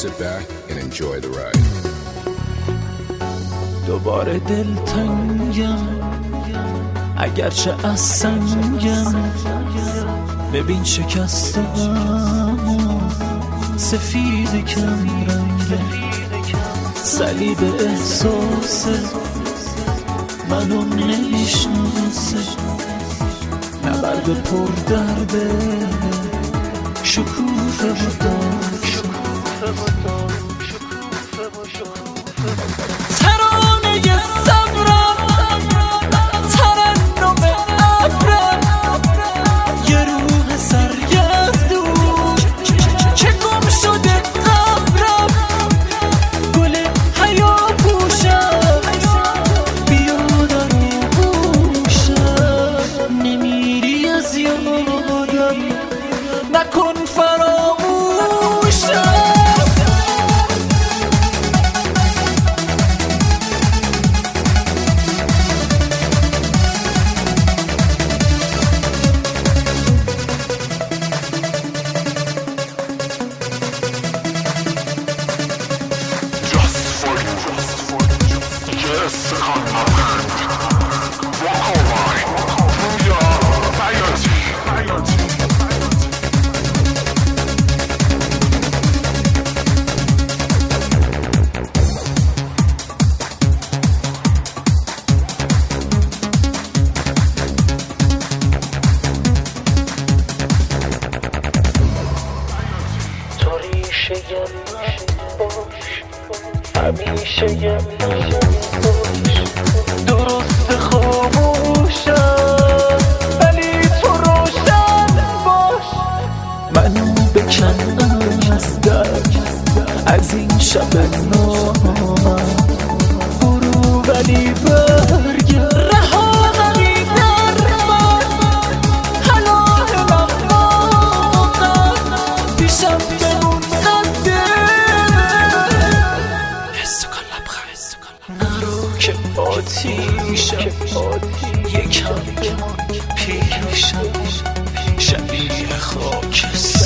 sit back and enjoy the ride. دوباره دلتنگم اگرچه از سنگم، ببین شکستم سفید کم رنگم، صلیب احساسه منو نمیشناسه، نبرد پر درده شکوفه و دار، ترانه صبرم ترنم ابرم، یه روح سرگردون که گم شده قبرم، گل حیا پوشم بیا در آغوشم، نمیری از یادم نکن فراموشم. همیشه یه من باش، درست خاموشم ولی تو روشن باش، منو بکن از درد از این شب نامم، برو ولی برگرد رها نمی در من، حلال مقام پیشم بمون قده، نرو که آتیشم یکم پیشم شبیه خاکستر.